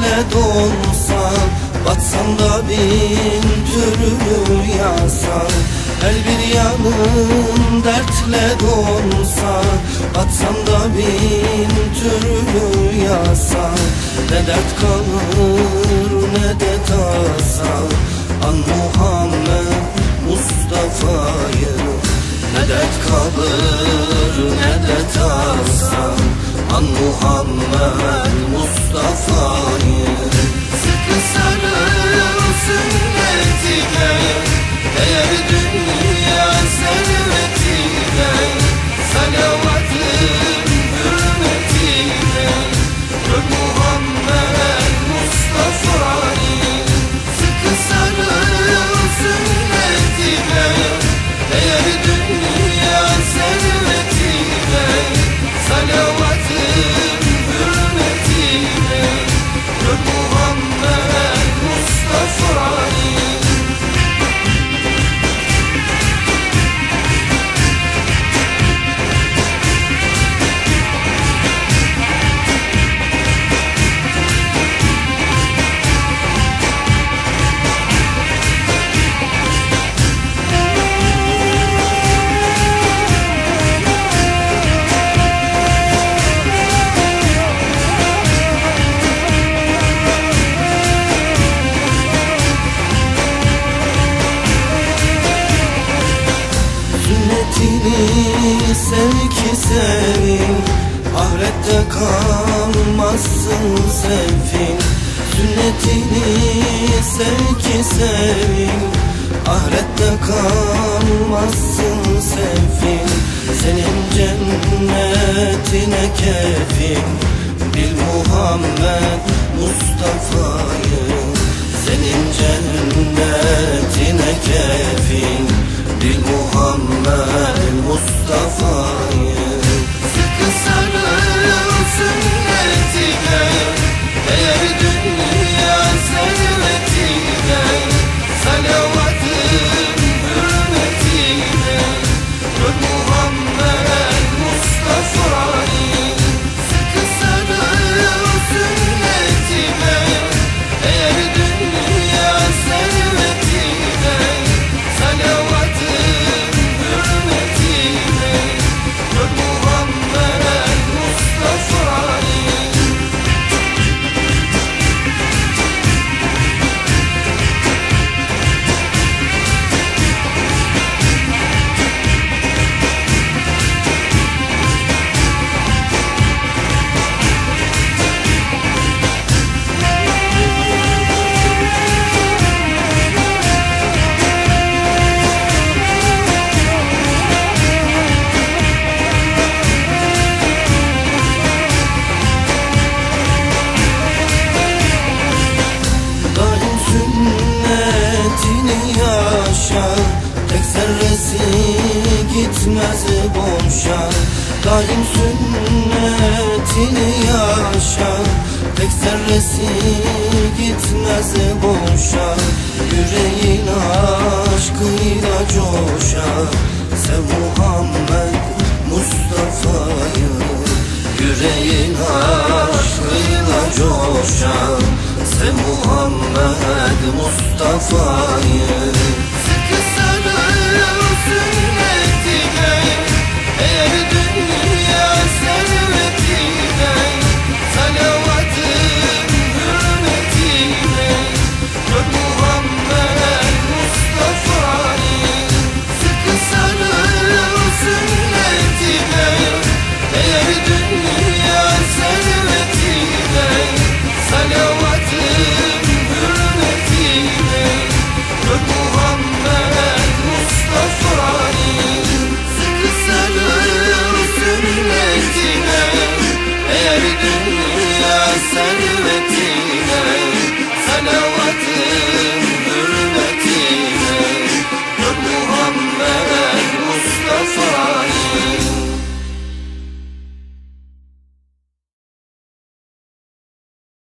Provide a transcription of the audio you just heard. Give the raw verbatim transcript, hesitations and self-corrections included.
dertle dolsan, batsan da bin türlü yasan. Her bir yanın dertle dolsa, batsan da bin türlü yasan. Ne dert kalır ne de tasa, an Muhammed Mustafa'yı. Ne dert kalır ne de tasa, an Muhammed Mustafa'yı. Sıkı sarıl sünnetine, eğer dünya servetine, salavatın hürmetine, gör Muhammed Mustafa'yı. Sıkı sarıl sünnetine, eğer dünya servetine, salavatın hürmetine, gör Muhammed Mustafa'yı. Sev ki sevin, ahirette kalmazsın sevin. Sünnetini sev ki sevin, ahirette kalmazsın sevin. Senin cennetine kefil, bil Muhammed Mustafa'yı. Senin cennetine kefil, bil Muhammed Mustafa'yı. Sıkı sarıl sünnetine, eğer dünya servetine, salavatın hürmetine, gör Muhammed Mustafa'yı. Sıkı sarıl sünnetine, eğer dünya servetine, salavatın hürmetine, gör Muhammed Mustafa'yı. Tek zerresi gitmez boşa, daim sünnetini yaşa. Tek zerresi gitmez boşa, yüreğin aşkıyla coşar. Sev Muhammed Mustafa'yı, yüreğin aşkıyla coşar. Sev Muhammed Mustafa'yı. Sıkı